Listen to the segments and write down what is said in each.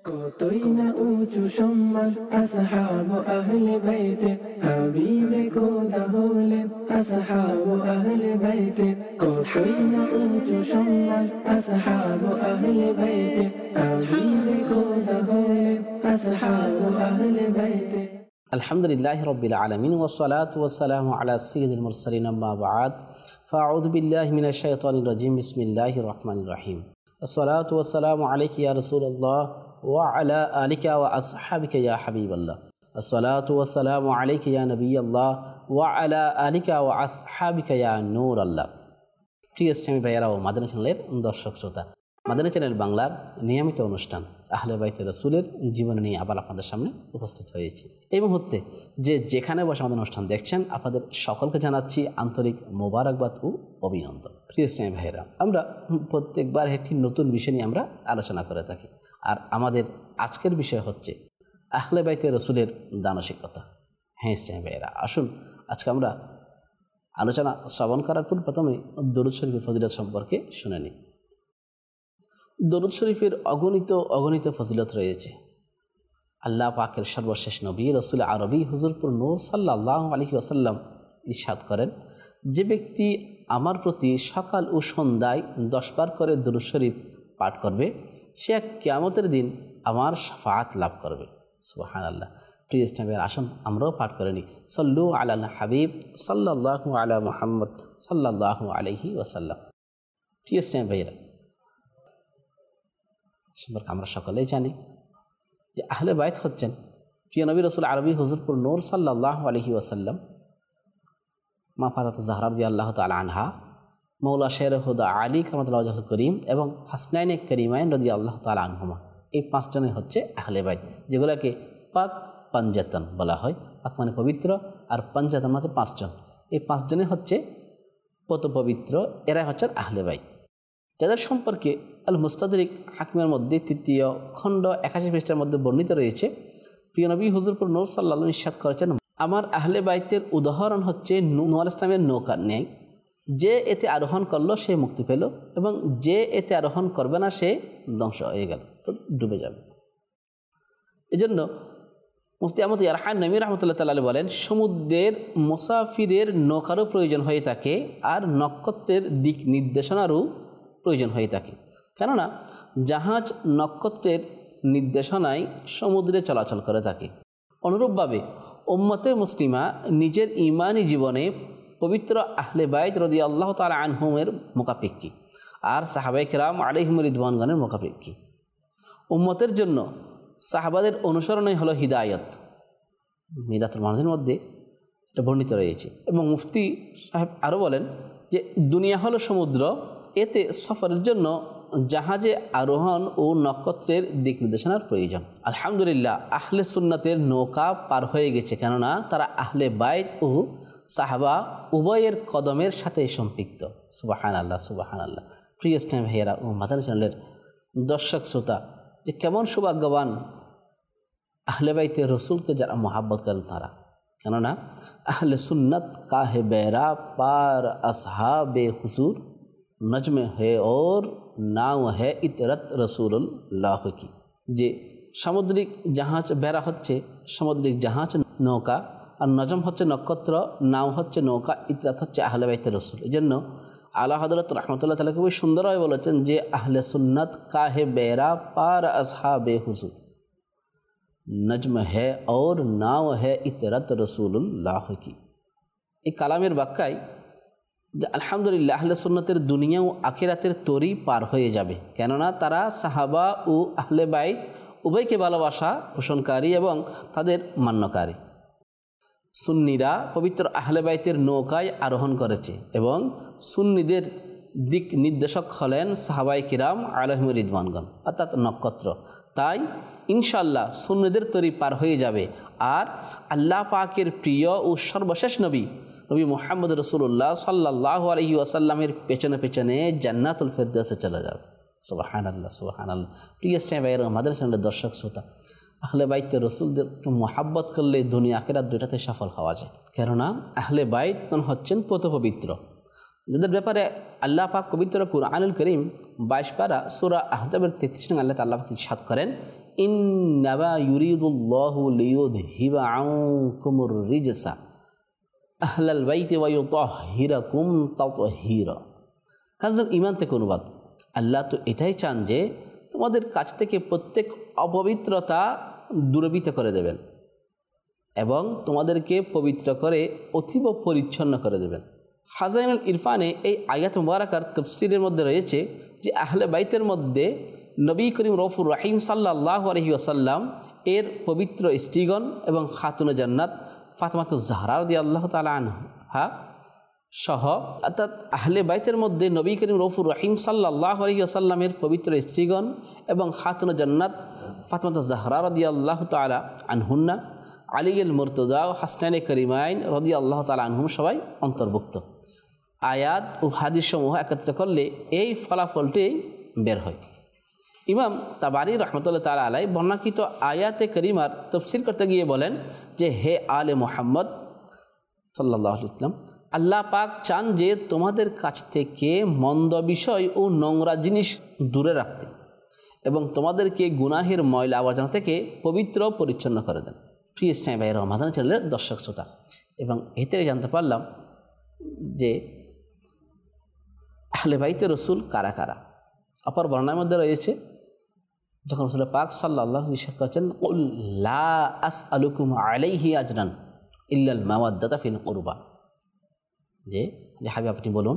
কতই না উঁচু সম্মান আসহাবু আহলে বাইতে, হাবিবে খোদা হলেন আসহাবু আহলে বাইতে। কতই না উঁচু সম্মান আসহাবু আহলে বাইতে, হাবিবে খোদা হলেন আসহাবু আহলে বাইতে। আলহামদুলিল্লাহি রাব্বিল আলামিন ওয়াসসালাতু ওয়াসসালামু আলা সাইয়্যিদিল মুরসালিন আম্মা বা'দ ফাআউযু বিল্লাহি মিনাশ শাইতানির রাজিম বিসমিল্লাহির রহমানির রহিম। আসসালাতু ওয়াসসালামু আলাইকা ইয়া রাসূলুল্লাহ ওয়া আলা আলিকা ওয়া আসহাবিকা ইয়া হাবিবাল্লাহ। আসসালাতু ওয়াসসালামু আলাইকা ইয়া নবিয়াল্লাহ ওয়া আলা আলিকা ওয়া আসহাবিকা ইয়া নূরাল্লাহ। প্রিয় ইসলামী ভাইয়েরা ও মাদানী চ্যানেলের দর্শক শ্রোতা, মাদানী চ্যানেল বাংলার নিয়মিত অনুষ্ঠান আহলে বাইতে রাসূলের জীবনী নিয়ে আবার আপনাদের সামনে উপস্থিত হয়েছি। এই মুহূর্তে যেখানে বসে আমাদের অনুষ্ঠান দেখছেন, আপনাদের সকলকে জানাচ্ছি আন্তরিক মোবারকবাদ ও অভিনন্দন। প্রিয় ইসলামী ভাইয়েরা, আমরা প্রত্যেকবার একটি নতুন বিষয় নিয়ে আমরা আলোচনা করে থাকি, আর আমাদের আজকের বিষয় হচ্ছে আহলে বাইতে রাসূলের দানশীলতা। হ্যাঁ ইসলামী ভাইয়েরা, আসুন আজকে আমরা আলোচনা শ্রবণ করার পর প্রথমে দরুদ শরীফের ফজিলত সম্পর্কে শুনে নিই। দরুদ শরীফের অগণিত ফজিলত রয়েছে। আল্লাহ পাকের সর্বশেষ নবী রসুল আরবি হুজুরপুর নূর সাল্লাল্লাহু আলাইহি ওয়াসাল্লাম ইরশাদ করেন, যে ব্যক্তি আমার প্রতি সকাল ও সন্ধ্যায় 10 বার করে দরুদ শরীফ পাঠ করবে, সে কিয়ামতের দিন আমার শাফাআত লাভ করবে। সুবহানাল্লাহ। প্রিয় ইসলামী, আসুন আমরাও পাঠ করে নিই, সল্লু আলাল হাবিব সাল্লাল্লাহু আলা মুহাম্মদ সাল্লাল্লাহু আলাইহি ওয়াসাল্লাম। প্রিয় ইসলামী ভাইয়েরা, সম্পর্কে আমরা সকলেই জানি যে আহলে বাইত হচ্ছেন প্রিয় নবী রসুল আরবি হুজুরপুর নূর সাল্লাল্লাহু আলাইহি ওয়াসাল্লাম, মা ফাতেমা জাহরা রাদিয়াল্লাহু তাআলা আনহা, মৌলা শের হুদা আলী কারামাতুল্লাহু ওয়াজহুল করিম এবং হাসনাইনে কারিমাইন রাদিয়াল্লাহু তাআলা আনহুমা। এই 5 জনই হচ্ছে আহলে বাইত, যেগুলোকে পাক পাঞ্জাতন বলা হয়। পাক মানে পবিত্র, আর পাঞ্জাতন মানে 5 জন। এই 5 জনই হচ্ছে কত পবিত্র, এরাই হচ্ছেন আহলে বাইত, যাদের সম্পর্কে আল মুস্তাদরিক হাকিমের মধ্যে 3য় খণ্ড 81 পৃষ্ঠার মধ্যে বর্ণিত রয়েছে। প্রিয় নবী হুজুরপুর নূর সাল্লাল্লাহু আলাইহি ইরশাদ করেছেন, আমার আহলে বাইতের উদাহরণ হচ্ছে নূহ আলাইহিস সালামের নৌকার ন্যায়, যে এতে আরোহণ করলো সে মুক্তি পেল, এবং যে এতে আরোহণ করবে না সে ধ্বংস হয়ে গেল, তো ডুবে যাবে। এজন্য মুফতি আহমদ ইয়ারহান নবী রাহমাতুল্লাহ তাআলা বলেন, সমুদ্রের মুসাফিরের নৌকারও প্রয়োজন হয়ে থাকে, আর নক্ষত্রের দিক নির্দেশনারও প্রয়োজন হয়ে থাকে, কেননা জাহাজ নক্ষত্রের নির্দেশনায় সমুদ্রে চলাচল করে থাকে। অনুরূপভাবে উম্মতে মুসলিমা নিজের ঈমানি জীবনে পবিত্র আহলে বাইত রাদিয়াল্লাহু তাআলা আনহুমের মুখাপেক্ষী, আর সাহাবায়ে কেরাম আলাইহিম রিদওয়ানগণের মুখাপেক্ষী। উম্মতের জন্য সাহাবাদের অনুসরণই হলো হিদায়াত। মিরাতুল মানজিলের মধ্যে এটা বর্ণিত রয়েছে। এবং মুফতি সাহেব আরও বলেন যে দুনিয়া হলো সমুদ্র, এতে সফরের জন্য জাহাজে আরোহণ ও নক্ষত্রের দিক নির্দেশনার প্রয়োজন। আলহামদুলিল্লাহ, আহলে সুন্নাতের নৌকা পার হয়ে গেছে, কেননা তারা আহলে বাইত ও সাহাবা উভয়ের কদমের সাথে সম্পৃক্ত। সুবহানাল্লাহ, সুবহানাল্লাহ। প্রিয় ইসলামী ভাইয়েরা ও মাদানী চ্যানেলের দর্শক শ্রোতা, যে কেমন সৌভাগ্যবান আহলে বাইতে রসুলকে যারা মোহাব্বত করেন তারা, কেননা আহলে সুন্নত কাহে বেরা পার আসহাবে হুজুর নজমে হে ওর নাও হে ইতরত রসুল্লাহ কি। যে সামুদ্রিক জাহাজ বেড়া হচ্ছে সামুদ্রিক জাহাজ নৌকা, আর নজম হচ্ছে নক্ষত্র, নাও হচ্ছে নৌকা, ইতরাত হচ্ছে আহলে বাইতে রসুল। এই জন্য আলা হযরত রাহমাতুল্লাহ তাআলা খুবই সুন্দরভাবে বলেছেন যে আহলে সুন্নত কাহে বেরা পার আসহাবে হুজুর নজম হে ওর নাও হে ইতরত রসুল্লাহ কি। এই কালামের ব্যাখ্যায় যে আলহামদুলিল্লাহ আহলে সুন্নতের দুনিয়া ও আখিরাতের তরি পার হয়ে যাবে, কেননা তারা সাহাবা ও আহলে বাইত উভয়কে ভালোবাসা পোষণকারী এবং তাদের মান্যকারী। সুন্নিরা পবিত্র আহলে বাইতের নৌকায় আরোহণ করেছে, এবং সুন্নিদের দিক নির্দেশক হলেন সাহাবায়ে কিরাম আলাইহিম রিদওয়ানগণ, অর্থাৎ নক্ষত্র। তাই ইনশাআল্লাহ সুন্নিদের তরি পার হয়ে যাবে, আর আল্লাহ পাকের প্রিয় ও সর্বশেষ নবী মুহাম্মদ রাসূলুল্লাহ সাল্লাল্লাহু আলাইহি ওয়াসাল্লামের পেছনে পেছনে জান্নাতুল ফেরদাউসে চলে যাবে। সুবহানাল্লাহ, সুবহানাল্লাহ। প্রিয় ইসলামী ভাইয়েরা, আমাদের চ্যানেলের দর্শক শ্রোতা, আহলে বাইতে রসুলদেরকে মোহাব্বত করলে দুনিয়া আখিরাত দুইটাতে সফল হওয়া যায়, কেননা আহলে বাইতগণ হচ্ছেন পবিত্র, যাদের ব্যাপারে আল্লাহ পাক পবিত্র কুরআনুল কারীম 22 পারা সূরা আহজাবের 33 নং আল্লাহ তাআলা ইরশাদ করেন, ইন্নামা ইউরিদুল্লাহু লিইউযহিবা আনকুমুর রিজসা আহলাল বাইতি ওয়া ইউতাহহিরাকুম তাতহীরা। কারণ ঈমান থেকে অনুবাদ, আল্লাহ তো এটাই চান যে তোমাদের কাছ থেকে প্রত্যেক অপবিত্রতা দূরীভূত করে দেবেন এবং তোমাদেরকে পবিত্র করে অতীব পরিচ্ছন্ন করে দেবেন। হাজাইনুল ইরফানে এই আয়াত মুবারাকার তাফসীরের মধ্যে রয়েছে যে আহলে বাইতের মধ্যে নবী করিম রউফুর রহিম সাল্লাল্লাহু আলাইহি ওয়াসাল্লাম এর পবিত্র স্ত্রীগণ এবং খাতুনে জান্নাত ফাতেমাতুজ জাহরা রাদিয়াল্লাহু তাআলা আনহা সহ, অর্থাৎ আহলে বাইতের মধ্যে নবী করিম রউফুর রহিম সাল্লাল্লাহু আলাইহি ওয়াসাল্লামের পবিত্র স্ত্রীগণ এবং খাতুনে জান্নাত ফাতেমাতুজ জাহরা রাদিয়াল্লাহু তাআলা আনহুন্না, আলীল মুর্তজা ও হাসনাইনে করিমাইন রাদিয়াল্লাহু তাআলা আনহুম সবাই অন্তর্ভুক্ত। আয়াত ও হাদিস সমূহ একত্র করলে এই ফলাফলটি বের হয়। ইমাম তাবারি রহমতুল্লাহ তাআলা আলাইহি বর্ণাকৃত আয়াতে করিমার তফসির করতে গিয়ে বলেন যে হে আলে মুহাম্মদ সাল্লাল্লাহু আলাইহি ওয়াসাল্লাম, আল্লাহ পাক চান যে তোমাদের কাছ থেকে মন্দ বিষয় ও নোংরা জিনিস দূরে রাখতে এবং তোমাদেরকে গুনাহের ময়লা আবর্জনা থেকে পবিত্র পরিচ্ছন্ন করে দেন। প্রিয় ইসলামী ভাই রহমাদান চ্যানেলের দর্শক শ্রোতা, এবং এ থেকে জানতে পারলাম যে আহলে বাইতে রসুল কারা কারা। অপর বর্ণনার মধ্যে রয়েছে যখন রাসূল পাক সাল্লাল্লাহু আলাইহি ওয়াসাল্লাম করেছেন কুল লা আসআলুকুম আলাইহি আজরান ইল্লাল মাওয়াদ্দাতা ফিল কুরবা, যে হাবিব আপনি বলুন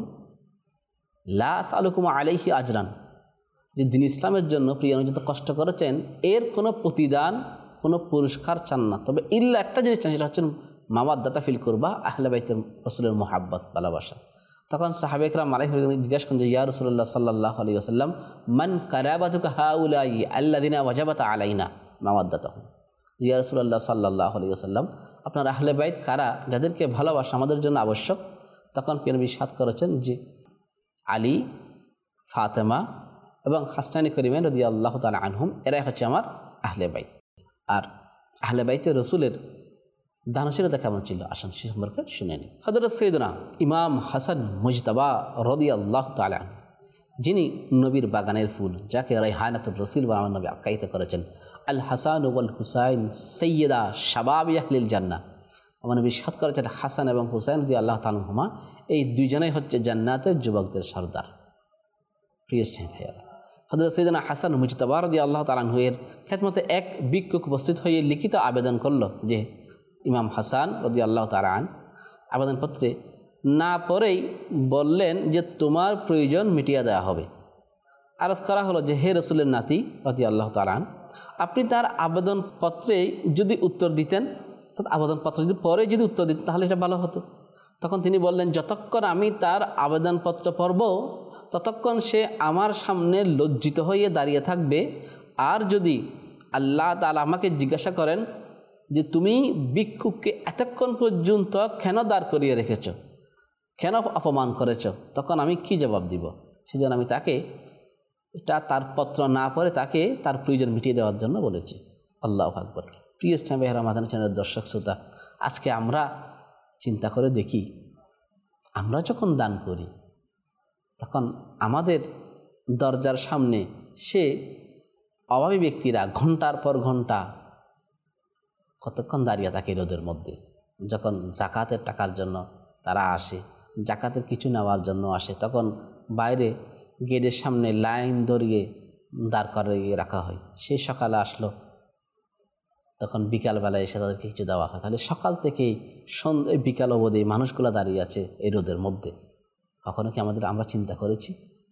লা আসআলুকুম আলাইহি আজরান, যে দিন ইসলামের জন্য প্রিয় নবী যত কষ্ট করেছেন এর কোনো প্রতিদান কোনো পুরস্কার চান না, তবে ইল্লা একটা জিনিস চান, সেটা হচ্ছে মাওয়াদ্দাতা ফিল কুরবা, আহলে বাইতের রাসূলের মুহাব্বত ভালোবাসা। তখন সাহাবা ইকরাম জিজ্ঞাসা করেন যে ইয়া রাসূলুল্লাহ সাল্লাল্লাহু আলাইহি ওয়াসাল্লাম মান কারাবাতুকা হাউলাই আল্লাযিনা ওয়াজাবাত আলাইনা মাওয়াদ্দাতুহুম, ইয়া রাসূলুল্লাহ সাল্লাল্লাহু আলাইহি ওয়াসাল্লাম আপনার আহলে বাইত কারা যাদেরকে ভালোবাসা আমাদের জন্য আবশ্যক। তখন প্রিয় নবী ইরশাদ করেছেন যে আলী, ফাতেমা এবং হাসনাইন করিমাইন রাদিয়াল্লাহু তাআলা আনহুম, এরাই হচ্ছে আমার আহলে বাইত। আর আহলে বাইতে রসুলের দানশীলতা কেমন ছিল আসুন সে সম্পর্কে শুনে নিই। হযরত সাইয়েদনা ইমাম হাসান মুজতাবা রাদিয়াল্লাহু তাআলা আনহু, যিনি নবীর বাগানের ফুল, যাকে রাইহানাতুর রসুল বলে আমার নবী আখ্যায়িত করেছেন, আল হাসান ওয়াল হুসাইন সাইয়্যিদা শাবাবি আহলিল জান্নাহ, আমার নবী ইরশাদ করেছেন হাসান এবং হুসাইন রাদিয়াল্লাহু তাআলা আনহুমা এই দুইজনেই হচ্ছে জান্নাতের যুবকদের সর্দার। প্রিয় ভাইয়া, হযরত সাইয়েদনা হাসান মুজতাবা রাদিয়াল্লাহু তাআলা আনহু এর খেদমতে এক ভিক্ষুক উপস্থিত হয়ে লিখিত আবেদন করল যে ইমাম হাসান রাদিয়াল্লাহু তাআলা আন আবেদনপত্রে না পড়েই বললেন যে তোমার প্রয়োজন মিটিয়ে দেওয়া হবে। আরজ করা হলো যে হে রসুলের নাতি রাদিয়াল্লাহু তাআলা আন, আপনি তার আবেদনপত্রে যদি উত্তর দিতেন, আবেদনপত্র যদি পরে যদি উত্তর দিতেন তাহলে এটা ভালো হতো। তখন তিনি বললেন যতক্ষণ আমি তার আবেদনপত্র পড়ব ততক্ষণ সে আমার সামনে লজ্জিত হয়ে দাঁড়িয়ে থাকবে, আর যদি আল্লাহ তাআলা আমাকে জিজ্ঞাসা করেন যে তুমি ভিক্ষুককে এতক্ষণ পর্যন্ত কেন দাঁড় করিয়ে রেখেছ, কেন অপমান করেছ, তখন আমি কি জবাব দিব? সেজন্য আমি তাকে এটা তার পত্র না পড়ে তাকে তার প্রয়োজন মিটিয়ে দেওয়ার জন্য বলেছি। আল্লাহু আকবার। প্রিয় ইসলামী ভাইয়েরা, মাদানী চ্যানেলের দর্শক শ্রোতা, আজকে আমরা চিন্তা করে দেখি, আমরা যখন দান করি তখন আমাদের দরজার সামনে সে অভাবী ব্যক্তিরা ঘন্টার পর ঘন্টা কতক্ষণ দাঁড়িয়ে থাকে রোদের মধ্যে। যখন জাকাতের টাকার জন্য তারা আসে, জাকাতের কিছু নেওয়ার জন্য আসে, তখন বাইরে গেটের সামনে লাইন ধরিয়ে দাঁড় করিয়ে রাখা হয়। সেই সকালে আসলো, তখন বিকালবেলায় এসে তাদেরকে কিছু দেওয়া হয়। তাহলে সকাল থেকেই সন্ধ্যে বিকাল অবধি মানুষগুলো দাঁড়িয়ে আছে এই রোদের মধ্যে। কখনো কি আমরা চিন্তা করেছি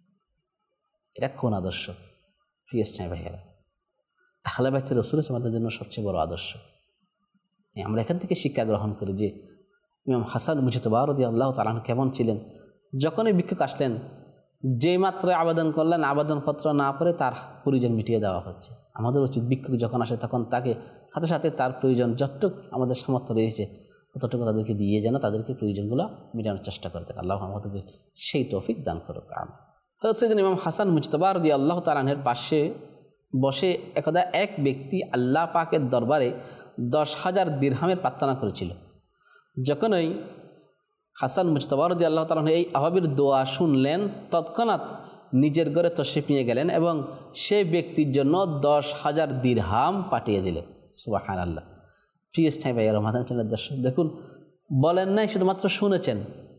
এটা কোন আদর্শ? প্রিয় ইসলামী ভাইয়েরা, আহলে বাইতে রাসূল আমাদের জন্য সবচেয়ে বড় আদর্শ। আমরা এখান থেকে শিক্ষা গ্রহণ করি যে ইমাম হাসান মুজতাবা রাদিয়াল্লাহু তাআলা আনহু কেমন ছিলেন। যখনই ভিক্ষুক আসলেন, যে মাত্র আবেদন করলেন, আবেদনপত্র না পড়ে তার প্রয়োজন মিটিয়ে দেওয়া হচ্ছে। আমাদের উচিত ভিক্ষুক যখন আসে তখন তাকে সাথে সাথে তার প্রয়োজন যতটুকু আমাদের সামর্থ্য রয়েছে ততটুকু তাদেরকে দিয়ে যেন তাদেরকে প্রয়োজনগুলো মেটানোর চেষ্টা করতে। আল্লাহ আমাদেরকে সেই তৌফিক দান করুক। হযরত সাইয়েদনা ইমাম হাসান মুজতাবা রাদিয়াল্লাহু তাআলা আনহুর পাশে বসে একদা এক ব্যক্তি আল্লাহ পাকের দরবারে 10,000 দিরহামের প্রার্থনা করেছিল। যখনই হাসান মুজতাবা রাদিয়াল্লাহু তাআলা এই আহ্বাবের দোয়া শুনলেন, তৎক্ষণাৎ নিজের ঘরে তশরিফ নিয়ে গেলেন এবং সে ব্যক্তির জন্য 10,000 দিরহাম পাঠিয়ে দিলেন। সুবহানাল্লাহ। প্রিয় স্থায়ী ভাই রহমান দর্শক দেখুন, বলেন নাই, শুধুমাত্র শুনেছেন,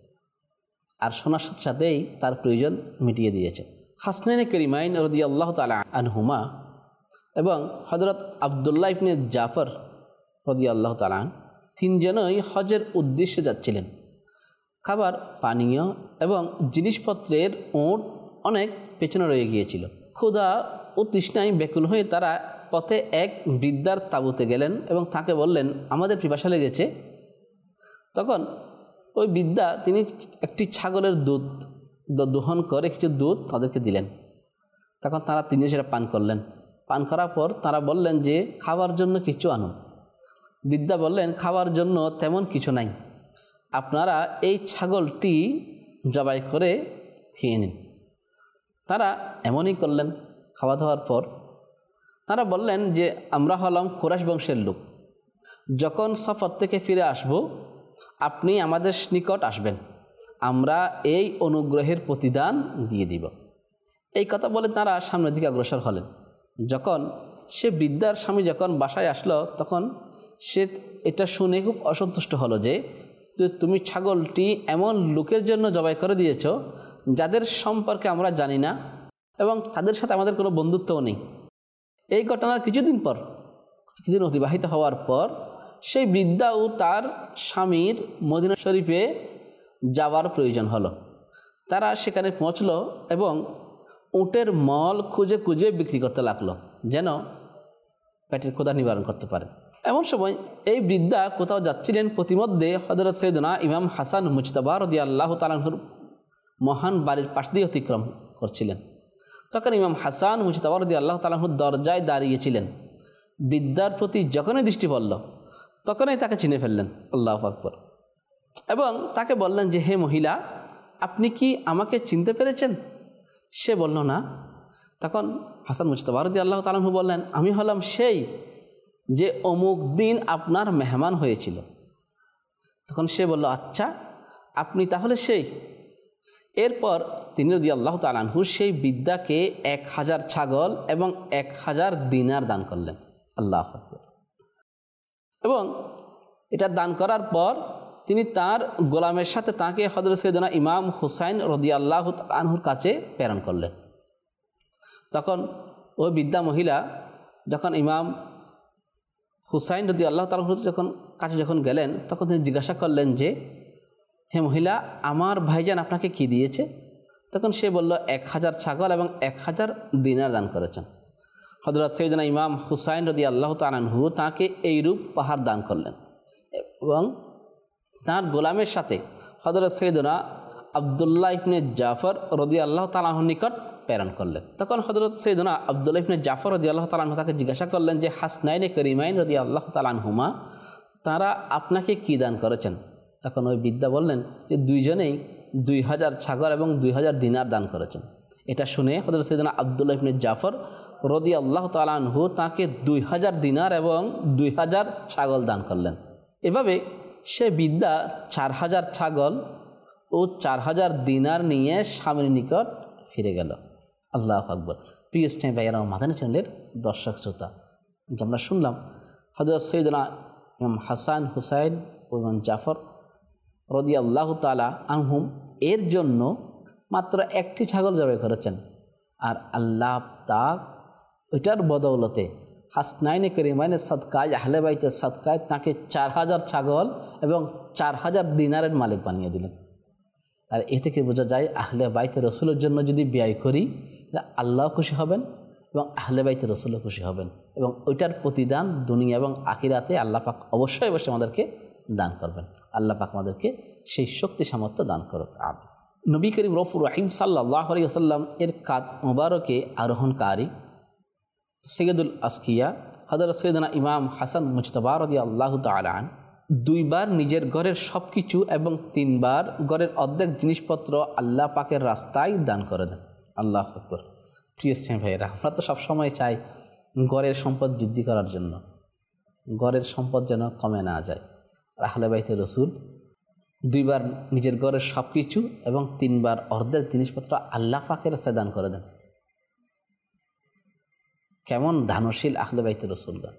আর শোনার সাথে সাথেই তার প্রয়োজন মিটিয়ে দিয়েছে। হাসনাইনে করিমাইন রাদিয়াল্লাহু তাআলা আনহুমা এবং হযরত আব্দুল্লাহ ইবনে জাফর রাদিয়াল্লাহু তাআলা তিনজনই হজের উদ্দেশ্যে যাচ্ছিলেন। খাবার, পানীয় এবং জিনিসপত্রের ওঁট অনেক পেছনে রয়ে গিয়েছিল। ক্ষুধা ও তৃষ্ণায় ব্যাকুল হয়ে তারা পথে এক বৃদ্ধার তাঁবুতে গেলেন এবং তাকে বললেন, আমাদের পিপাসা লেগেছে। তখন ওই বৃদ্ধা তিনি একটি ছাগলের দুধ দোহন করে কিছু দুধ তাদেরকে দিলেন। তখন তারা তিনজন সেটা পান করলেন। পান করার পর তারা বললেন যে খাবার জন্য কিছু আনুন। বৃদ্ধা বললেন, খাবার জন্য তেমন কিছু নাই, আপনারা এই ছাগলটি জবাই করে খেয়ে নিন। তারা এমনই করলেন। খাওয়া দাওয়ার পর তারা বললেন যে আমরা হলাম কুরাইশ বংশের লোক, যখন সফর থেকে ফিরে আসব আপনি আমাদের নিকট আসবেন, আমরা এই অনুগ্রহের প্রতিদান দিয়ে দিব। এই কথা বলে তারা সামনের দিকে অগ্রসর হলেন। যখন সে বৃদ্ধার স্বামী যখন বাসায় আসলো তখন সে এটা শুনে খুব অসন্তুষ্ট হলো যে তুমি ছাগলটি এমন লোকের জন্য জবাই করে দিয়েছ যাদের সম্পর্কে আমরা জানি না এবং তাদের সাথে আমাদের কোনো বন্ধুত্বও নেই। এই ঘটনার কিছুদিন অতিবাহিত হওয়ার পর সেই বৃদ্ধা ও তার স্বামীর মদিনা শরীফে যাওয়ার প্রয়োজন হলো। তারা সেখানে পৌঁছলো এবং উটের মল খুঁজে খুঁজে বিক্রি করতে লাগলো যেন পেটের ক্ষুধা নিবারণ করতে পারে। এমন সময় এই বৃদ্ধা কোথাও যাচ্ছিলেন, প্রতিমধ্যে হযরত সৈয়দনা ইমাম হাসান মুজতাবা রাদিয়াল্লাহু তাআলা আনহুর মহান বাড়ির পাশ দিয়ে অতিক্রম করছিলেন। তখন ইমাম হাসান মুজতাবা রাদিয়াল্লাহু তাআলা আনহুর দরজায় দাঁড়িয়েছিলেন। বৃদ্ধার প্রতি যখনই দৃষ্টি পড়ল তখনই তাকে চিনে ফেললেন। আল্লাহু আকবার। এবং তাকে বললেন যে হে মহিলা, আপনি কি আমাকে চিনতে পেরেছেন? সে বলল না। তখন হাসান মুজতাবা রাদিয়াল্লাহু তাআলা আনহু বললেন, আমি হলাম সেই যে অমুক দিন আপনার মেহমান হয়েছিল। তখন সে বলল, আচ্ছা আপনি তাহলে সেই। এরপর তিনি রাদিয়াল্লাহু তাআলা আনহু সেই বৃদ্ধাকে 1000 ছাগল এবং 1000 দিনার দান করলেন। আল্লাহু আকবার। এবং এটা দান করার পর তিনি তার গোলামের সাথে তাকে হযরত সাইয়েদনা ইমাম হুসাইন রাদিয়াল্লাহু তাআলা আনহুর কাছে প্রেরণ করলেন। তখন ওই বৃদ্ধা মহিলা যখন ইমাম হুসাইন রাদিয়াল্লাহু তাআলা আনহুর কাছে যখন গেলেন তখন তিনি জিজ্ঞাসা করলেন যে হে মহিলা, আমার ভাইজান আপনাকে কি দিয়েছে? তখন সে বলল 1000 ছাগল এবং 1000 দিনার দান করেছেন। হযরত সাইয়েদনা ইমাম হুসাইন রাদিয়াল্লাহু তাআলা আনহু তাকে এইরূপ পাহাড় দান করলেন এবং তার গোলামের সাথে হযরত সাইয়েদনা আব্দুল্লাহ ইবনে জাফর রাদিয়াল্লাহু তাআলা আনহুর নিকট প্রেরণ করলেন। তখন হযরত সাইয়েদনা আব্দুল্লাহ ইবনে জাফর রাদিয়াল্লাহু তাআলা আনহু তাকে জিজ্ঞাসা করলেন যে হাসনাইনে করিমাইন রাদিয়াল্লাহু তাআলা আনহুমা তারা আপনাকে কি দান করেছেন? তখন ওই বৃদ্ধা বললেন যে দুইজনেই 2000 ছাগল এবং 2000 দিনার দান করেছেন। এটা শুনে হযরত সাইয়েদনা আব্দুল্লাহ ইবনে জাফর রাদিয়াল্লাহু তাআলা আনহু তাকে 2000 দিনার এবং 2000 ছাগল দান করলেন। এভাবে সে বৃদ্ধা 4000 ছাগল ও 4000 দিনার নিয়ে স্বামীর নিকট ফিরে গেল। আল্লাহু আকবার। প্রিয় স্নেহ ভাইয়েরা, মাদানী চ্যানেলের দর্শক শ্রোতা, আমরা শুনলাম হযরত সাইয়েদনা ইমাম হাসান হুসাইন ও ইমাম জাফর রাদিয়াল্লাহু তাআলা আনহুম এর জন্য মাত্র একটি ছাগল জবাই করেছেন, আর আল্লাহ তাআলা ওইটার বদৌলতে হাসনাইনে করিমাইনের সদকায়, আহলে বাইতের সদকায় তাকে 4000 ছাগল এবং 4000 দিনারের মালিক বানিয়ে দিলেন। আর এ থেকে বোঝা যায় আহলে বাইতের রসুলের জন্য যদি ব্যয় করি আল্লাহ খুশি হবেন এবং আহলে বাইতের রসুলও খুশি হবেন এবং ওইটার প্রতিদান দুনিয়া এবং আখিরাতে আল্লাহ পাক অবশ্যই আমাদেরকে দান করবেন। আল্লাহ পাক আমাদেরকে সেই শক্তি সামর্থ্য দান করুক। আমিন। নবী করিম রউফুর রহিম সাল্লাল্লাহু আলাইহি ওয়াসাল্লাম এর কাঁধ মোবারকে আরোহণকারী সৈয়দুল আসকিয়া হযরত সাইয়েদনা ইমাম হাসান মুজতাবা রাদিয়াল্লাহু তাআলা আনহু 2 বার নিজের ঘরের সব কিছু এবং 3 বার ঘরের অর্ধেক জিনিসপত্র আল্লাহ পাকের রাস্তায় দান করে দেন। আল্লাহু আকবার। প্রিয় স্নেহ ভাইয়েরা, আমরা তো সবসময় চাই ঘরের সম্পদ বৃদ্ধি করার জন্য, ঘরের সম্পদ যেন কমে না যায়। আহলে বাইতের রসুল 2বার নিজের ঘরের সব কিছু এবং 3বার অর্ধেক জিনিসপত্র আল্লাহ পাকের রাস্তায় দান করে দেন। কেমন দানশীল আহলে বাইত রাসূলগণ।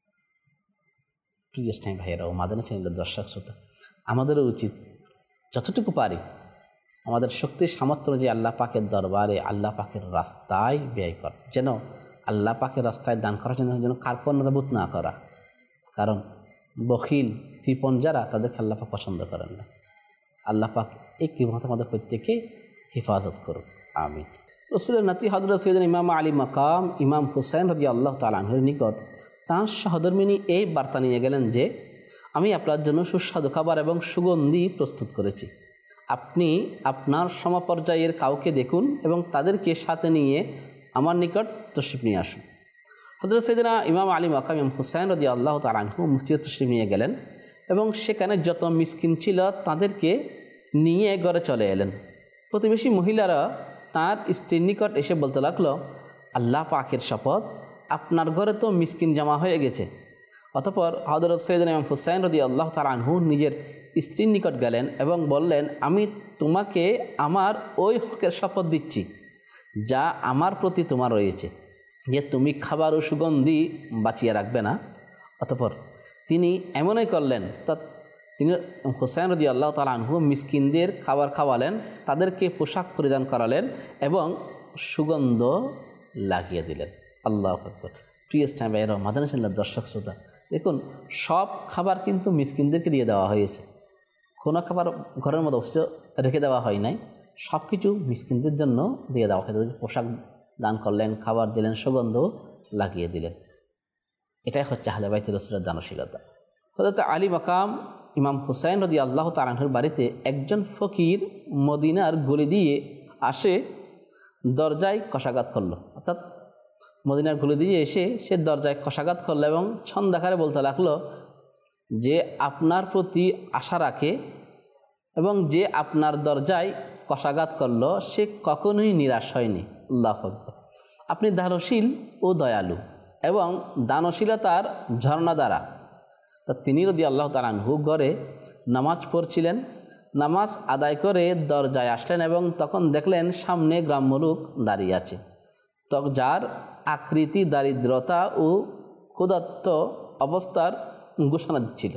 প্রিয় স্নেহ ভাইয়েরা ও মাদানী চ্যানেলের দর্শক শ্রোতা, আমাদেরও উচিত যতটুকু পারি আমাদের শক্তির সামর্থ্য যে আল্লাহ পাকের দরবারে আল্লাহ পাকের রাস্তায় ব্যয় করা, যেন আল্লাহ পাকের রাস্তায় দান করার জন্য যেন কার্পণ্যতাবোধ না করা। কারণ বখিল কৃপণ যারা, তাদেরকে আল্লাহ পাক পছন্দ করেন না। আল্লাহ পাক এই কৃপণতা আমাদের প্রত্যেককে হেফাজত করুক, আমিন। রাসূলের নাতি হযরত সৈয়দনা ইমাম আলী মাকাম ইমাম হুসাইন রাদিয়াল্লাহু তাআলা আনহুর নিকট তাঁর সহধর্মিণী এই বার্তা নিয়ে গেলেন যে, আমি আপনার জন্য সুস্বাদু খাবার এবং সুগন্ধি প্রস্তুত করেছি। আপনি আপনার সমপর্যায়ের কাউকে দেখুন এবং তাদেরকে সাথে নিয়ে আমার নিকট তশরিফ নিয়ে আসুন। হযরত সৈয়দনা ইমাম আলী মাকাম ইমাম হুসাইন রাদিয়াল্লাহু তাআলা আনহু মসজিদে তশরিফ নিয়ে গেলেন এবং সেখানে যত মিসকিন ছিল তাদেরকে নিয়ে ঘরে চলে এলেন। প্রতিবেশী মহিলারা তার স্ত্রীর নিকট এসে বলতে লাগলো, আল্লাহ পাকের শপথ, আপনার ঘরে তো মিসকিন জমা হয়ে গেছে। অতঃপর হযরত সৈয়দনা ইমাম হুসাইন রাদিয়াল্লাহু তাআলা আনহু নিজের স্ত্রীর নিকট গেলেন এবং বললেন, আমি তোমাকে আমার ওই হকের শপথ দিচ্ছি যা আমার প্রতি তোমার রয়েছে, যে তুমি খাবার ও সুগন্ধি বাঁচিয়ে রাখবে না। অতঃপর তিনি এমনই করলেন। তিনি হুসাইন রাদিয়াল্লাহু তাআলা আনহু মিসকিনদের খাবার খাওয়ালেন, তাদেরকে পোশাক পরিধান করালেন এবং সুগন্ধ লাগিয়ে দিলেন। আল্লাহু আকবার। প্রিয় ইসলাম ভাইয়েরা, মাদানী চ্যানেলের দর্শক শ্রোতা, দেখুন সব খাবার কিন্তু মিসকিনদেরকে দিয়ে দেওয়া হয়েছে। কোনো খাবার ঘরের মধ্যে অবশ্য রেখে দেওয়া হয় নাই, সব কিছু মিসকিনদের জন্য দিয়ে দেওয়া হয়। তাদেরকে পোশাক দান করলেন, খাবার দিলেন, সুগন্ধ লাগিয়ে দিলেন। এটাই হচ্ছে আহলে বাইত রাসূলের দানশীলতা। হযরত আলী মাকাম ইমাম হুসাইন রাদিয়াল্লাহু তাআলা আনহুর বাড়িতে একজন ফকির মদিনার গলি দিয়ে আসে দরজায় কষাঘাত করলো। অর্থাৎ মদিনার গলি দিয়ে এসে সে দরজায় কষাঘাত করলো এবং ছন্দাকারে বলতে লাগলো যে আপনার প্রতি আশা রাখে এবং যে আপনার দরজায় কষাঘাত করলো সে কখনোই নিরাশ হয়নি। আল্লাহু আকবার। আপনি দানশীল ও দয়ালু এবং দানশীলতার ঝর্ণা দ্বারা। তা তিনি রাদিয়াল্লাহু তাআলা আনহু ঘরে নামাজ পড়ছিলেন। নামাজ আদায় করে দরজায় আসলেন এবং তখন দেখলেন সামনে গ্রাম্য লোক দাঁড়িয়ে আছে, যার আকৃতি দারিদ্রতা ও ক্ষুধার্ত অবস্থার ঘোষণা দিচ্ছিল।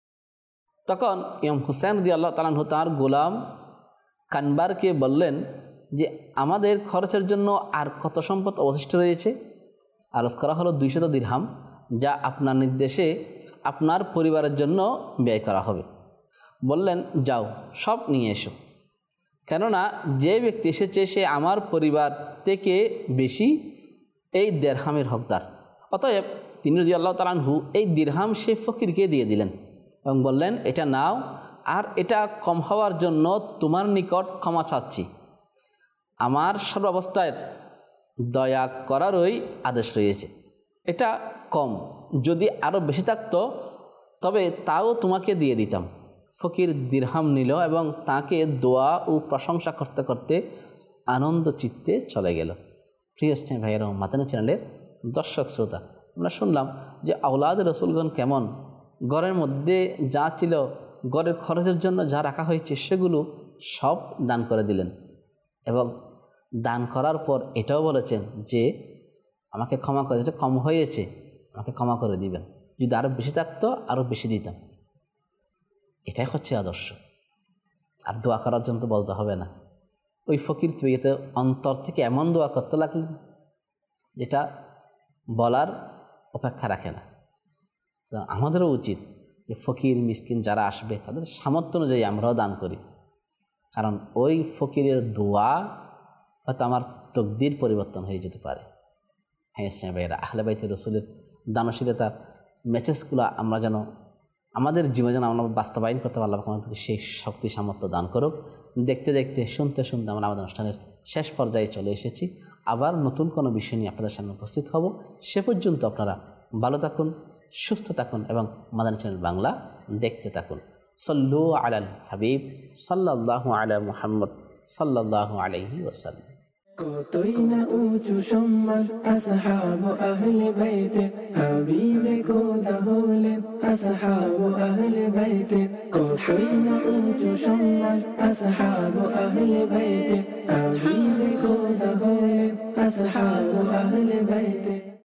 তখন ইমাম হুসাইন রাদিয়াল্লাহু তাআলা আনহু তাঁর গোলাম কানবারকে বললেন যে আমাদের খরচের জন্য আর কত সম্পদ অবশিষ্ট রয়েছে? আরজ করা হলো 200 দিরহাম, যা আপনার নির্দেশে আপনার পরিবারের জন্য ব্যয় করা হবে। বললেন, যাও সব নিয়ে এসো, কেননা যে ব্যক্তি এসেছে সে আমার পরিবার থেকে বেশি এই দিরহামের হকদার। অতএব তিনি রাদিয়াল্লাহু তাআলা আনহু এই দিরহাম সে ফকিরকে দিয়ে দিলেন এবং বললেন, এটা নাও, আর এটা কম হওয়ার জন্য তোমার নিকট ক্ষমা চাচ্ছি। আমার সর্বাবস্থায় দয়া করারই আদেশ রয়েছে। এটা কম, যদি আরও বেশি থাকতো তবে তাও তোমাকে দিয়ে দিতাম। ফকির দিরহাম নিল এবং তাকে দোয়া ও প্রশংসা করতে করতে আনন্দ চিত্তে চলে গেল। প্রিয় স্নেহ ভাইয়েরা, মাদানী চ্যানেলের দর্শক শ্রোতা, আমরা শুনলাম যে আওলাদ রাসূলগণ কেমন ঘরের মধ্যে যা ছিল, ঘরের খরচের জন্য যা রাখা হয়েছে সেগুলো সব দান করে দিলেন এবং দান করার পর এটাও বলেছেন যে আমাকে ক্ষমা করে, এটা কম হয়েছে, আমাকে ক্ষমা করে দিবেন, যদি আরও বেশি থাকতো আরও বেশি দিতাম। এটাই হচ্ছে আদর্শ। আর দোয়া করার জন্য তো বলতে হবে না। ওই ফকির তো অন্তর থেকে এমন দোয়া করতে লাগলেন যেটা বলার অপেক্ষা রাখে না। আমাদেরও উচিত যে ফকির মিসকিন যারা আসবে তাদের সামর্থ্য অনুযায়ী আমরাও দান করি, কারণ ওই ফকিরের দোয়া হয়তো আমার তকদির পরিবর্তন হয়ে যেতে পারে। হ্যাঁ ভাইয়েরা, আহলে বাইত রাসূলের দানশীলতার মেসেজগুলো আমরা যেন আমাদের জীবনে যেন আমরা বাস্তবায়ন করতে পারলাম, আমাদেরকে সেই শক্তি সামর্থ্য দান করুক। দেখতে দেখতে শুনতে শুনতে আমরা আমাদের অনুষ্ঠানের শেষ পর্যায়ে চলে এসেছি। আবার নতুন কোনো বিষয় নিয়ে আপনাদের সামনে উপস্থিত হব। সে পর্যন্ত আপনারা ভালো থাকুন, সুস্থ থাকুন এবং মাদানী চ্যানেল বাংলা দেখতে থাকুন। সল্লু আলাল হাবিব সাল্লাল্লাহু আলা মুহাম্মদ সাল্লাল্লাহু আলাইহি ওয়াসাল্লাম। কতই না উঁচু সম্মান আসহাবু আহলে বাইতে হাবিবে খোদা হলেন আসহাবু আহলে বাইতে কতই না উঁচু সম্মান আসহাবু আহলে বাইতে হাবিবে খোদা হলেন আসহাবু আহলে বাইতে